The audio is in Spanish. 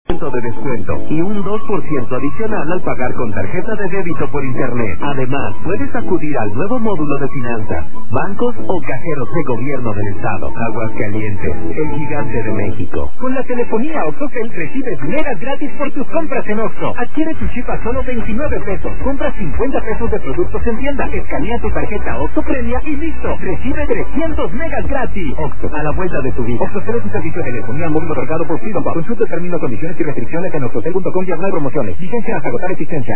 de descuento y un 2% adicional al pagar con tarjeta de débito por internet. Además, puedes acudir al nuevo módulo de finanzas, bancos o cajeros de gobierno del estado. Aguascalientes, el gigante de México. Con la telefonía OXXoTEL recibes megas gratis por tus compras en Oxxo. Adquiere tu chip a solo 29 pesos. Compra 50 pesos de productos en tienda. Escanea tu tarjeta OXXO Premia y listo. Recibe 300 megas gratis. Oxxo, a la vuelta de tu vida. OXXo es un servicio de telefonía móvil otorgado por Freedom Pop. Consulta términos, condiciones y restricciones en oxxotel.com/promociones. Licencia hasta agotar existencia.